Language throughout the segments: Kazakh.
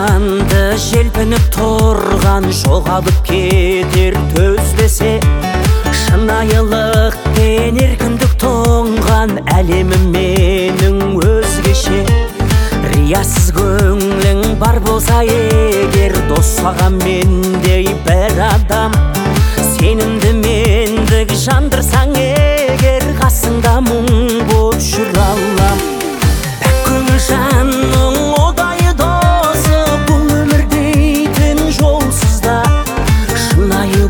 жанды желпініп тұрған жоғалып кетер төздесе, шынайылық пен еркіндік тоңған әлемім менің өзгеше. Риясыз көңлің бар болса егер, дос саған мендей бір адам. Сенімді мендік жандырсаң егер, қасыңда мұң боп жүр алам. Пәк көңіл жанның ұдайы досы, бұл өмір дейтін жолсызда. Шынайы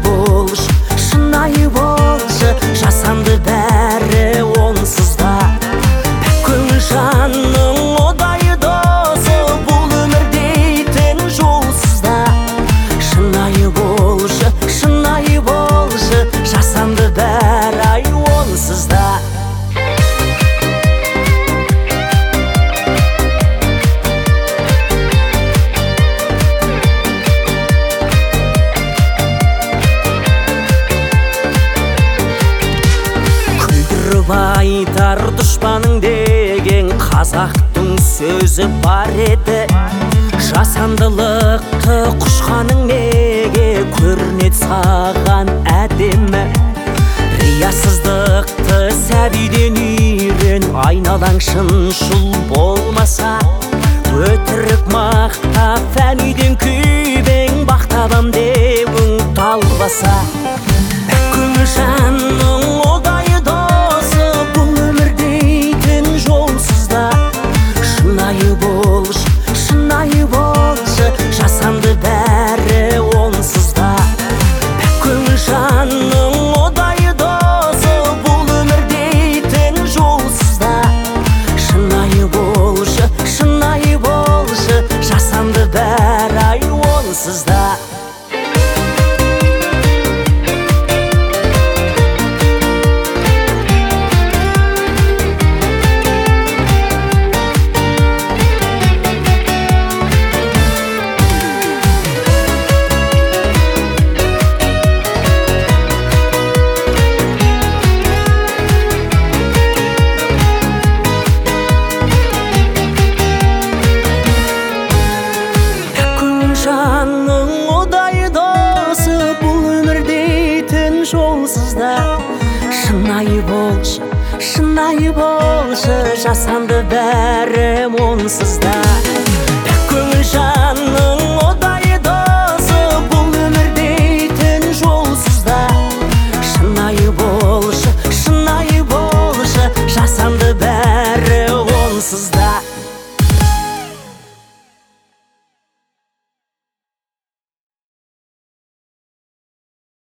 болшы, жасанды бәрі онсызда. Пәк көңіл жанның ұдайы досы, бұл өмір дейтін жолсызда. Шынайы болшы, жасанды бәрі онсызда. Айтар дұшпаның деген қазақтың сөзі бар еді. Жасандылықты құшқаның неге көрінеді саған әдемі? Риясыздықты сәбиден үйрен, айналаң шыншыл болмаса. Өтірік мақтап фәниден күйбең, бақтабам деуің талбаса. Пәк көңіл жанның ұдайы досы, бұл өмір дейтін жолсызда. Шынайы болшы, жасанды бәрі онсызда. Пәк көңіл жанның ұдайы досы, бұл өмір дейтін жолсызда. Шынайы болшы, жасанды бәрі онсызда. Жанның ұдайы досы, бұл өмір дейтін жолсызда. Шынайы болшы, жасанды бәрі онсызда. Пәк көңіл жанның ұдайы досы, бұл өмір дейтін жолсызда. Шынайы болшы, жасанды бәрі онсызда.